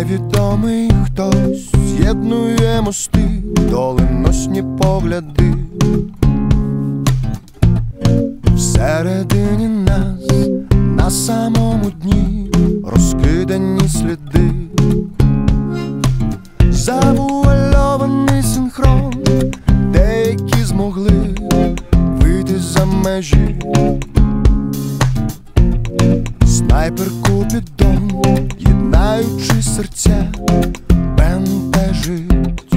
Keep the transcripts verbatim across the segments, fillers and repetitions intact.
невідомий хтось з'єднує мости, доленосні погляди. Всередині нас, на самому дні, розкидані сліди. Завуальований синхрон, деякі змогли вийти за межі. Снайпер Купідон, єднаючи серця, бентежить.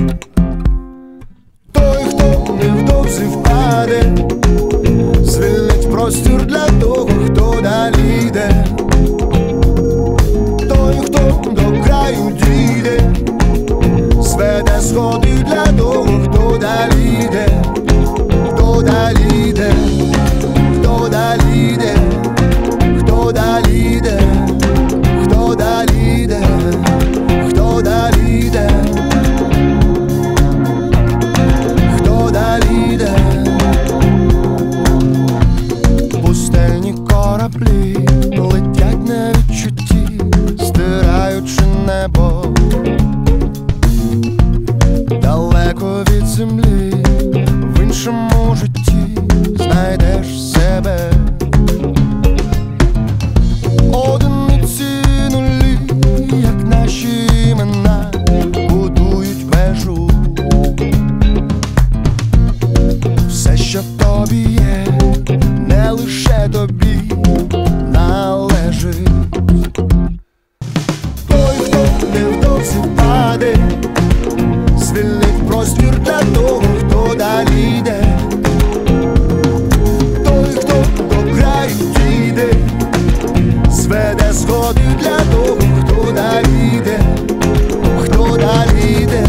Той, хто невдовзі впаде, звільнить простір для того, хто далі йде. Той, хто до краю дійде, зведе сходи для того, хто далі йде. Хто далі йде, хто далі йде, хто далі йде, хто далі йде, хто далі йде, хто далі йде. Пустельні кораблі летять на відчутті, стираючи небо. Далеко від землі, в іншому житті знайдеш себе. Одиниці нулі, як наші імена, будують вежу. Все, що тобі є, не лише тобі належить. Той, хто невдовзі впаде, звільнить простір для того, хто далі йде. Той, хто до краю дійде, зведе сходи для того, хто далі йде, хто далі йде.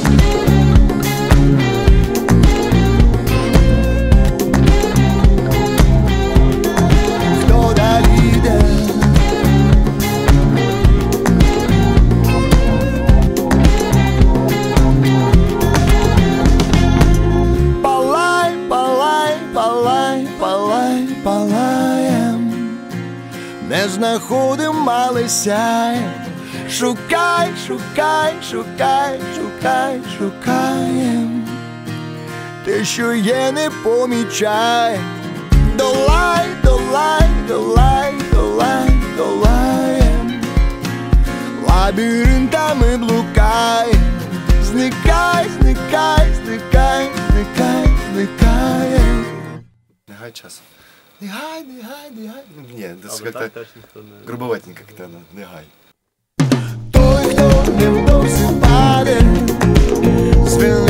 Хто далі йде. Палай, палай, палай, палай, палаєм. Не знаходим, але сяєм. Шукай, шукай, шукай, шукай, шукаєм. Те, що є, не помічай. Долай, долай, долай, долай, долаєм. Лабіринтами блукай. Зникай, зникай, зникай, зникай, зникаєм. Не гай час. Не гай, не гай, не гай. Не, это как-то грубоватенько как-то, не гай. Той, хто невдовзі впаде, звільнить